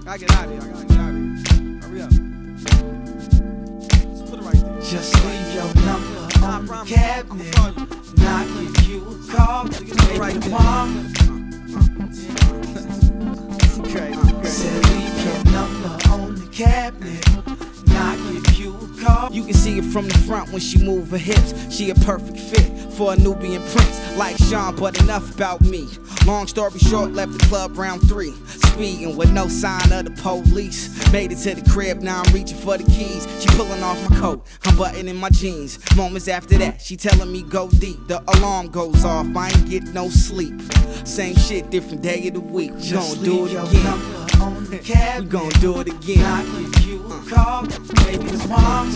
Gotta get out of here. I gotta get out of here. Hurry up. Just put it right there. Just leave your number on the cabinet. Not if you call, maybe tomorrow. Said leave your number on the cabinet. Not if you call. You can see it from the front when she move her hips. She a perfect fit for a Nubian prince like Sean, but enough about me. Long story short, left the club round 3, speeding with no sign of the police. Made it to the crib, now I'm reaching for the keys. She pulling off my coat, I'm buttoning my jeans. Moments after that, she telling me go deep. The alarm goes off, I ain't get no sleep. Same shit, different day of the week. We gon' do it again. We gon' do it again. Not if you call, maybe tomorrow.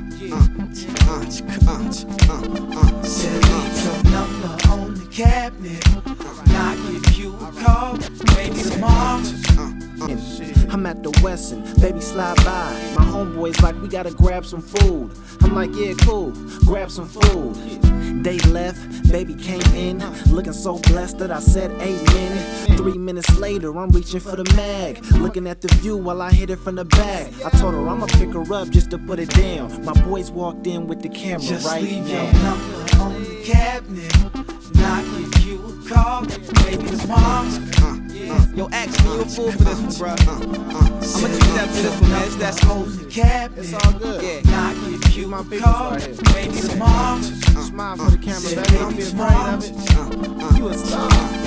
Said leave your number on the cabinet. Not if you call, maybe tomorrow. I'm at the Westin, baby slide by. My homeboys like, we gotta grab some food. I'm like, yeah, cool, grab some food. They left, baby came in, looking so blessed that I said amen. 3 minutes later, I'm reaching for the mag, looking at the view while I hit it from the back. I told her I'ma pick her up just to put it down. My boys walked in with the camera just right leave now. Your number on the cabinet. Not if you call, maybe tomorrow. Yo, ask me, you a fool for this one, bruh. I'ma keep that for this one, man. It's that smooth. It's all good. Yeah. Not if you my peoples call, right here. maybe tomorrow. Smile for the camera, baby. Don't be afraid of it. You a star.